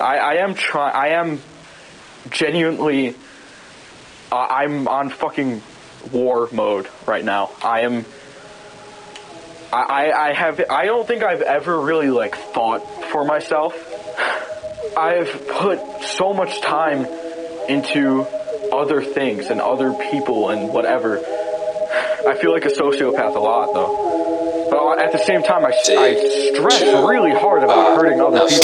I am genuinely. I'm on fucking war mode right now. I don't think I've ever really like fought for myself. I've put so much time into other things and other people and whatever. I feel like a sociopath a lot though. But at the same time, I stress really hard about hurting other people.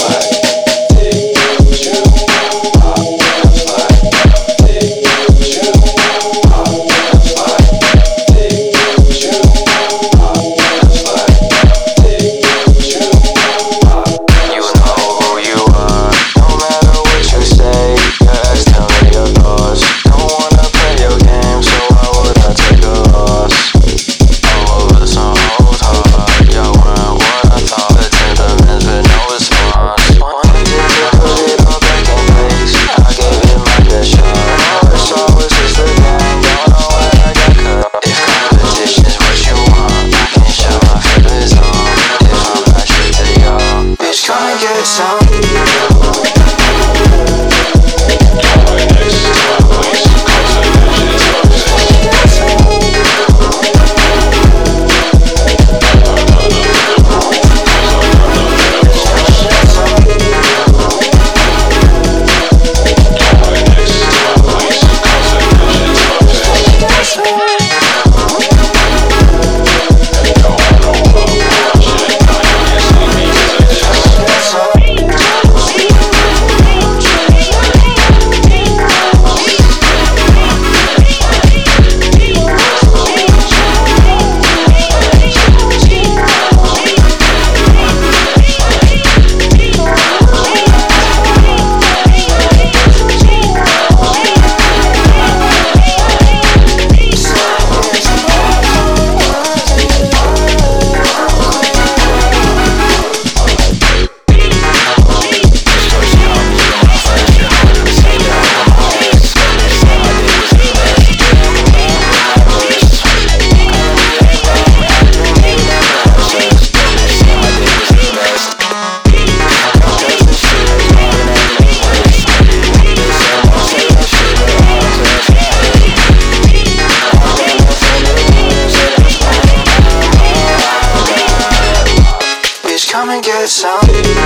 Come and get some.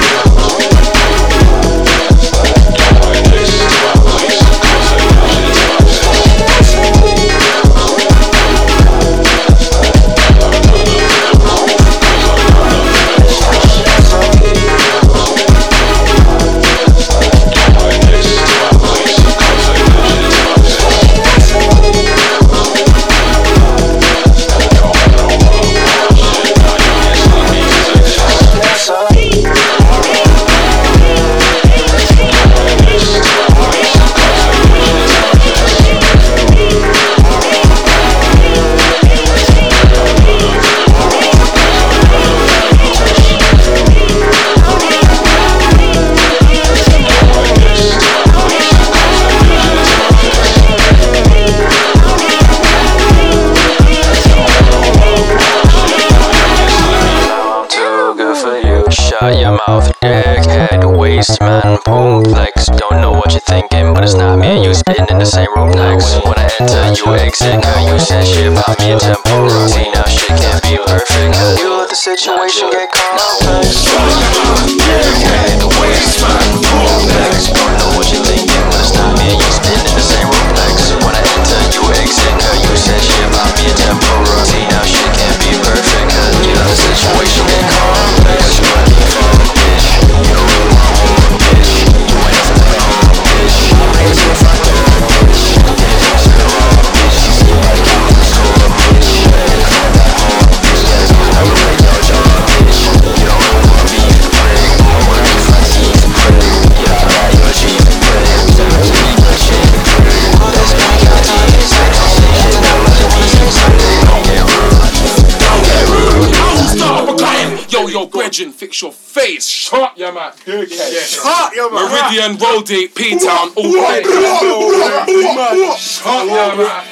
Shut your mouth, dickhead, waste man, boomflex. Don't know what you're thinking, but it's not me and you spitting in the same room next. When I enter, you exit, girl, you said shit about me and tempura. See, now shit can't be perfect, cause you let the situation get complex. Shut your mouth, dickhead, waste man, boomflex. Don't know what you're thinking, but it's not me and you spitting in the same room next. When I enter, you exit, girl, you said shit about me and tempura. See, now shit can't be perfect, cause you let the situation get complex. Yo, Gretchen, fix your face. Shut your mouth. Shut your mouth. Meridian, Roll Deep, P-Town, all day. Shut your mouth.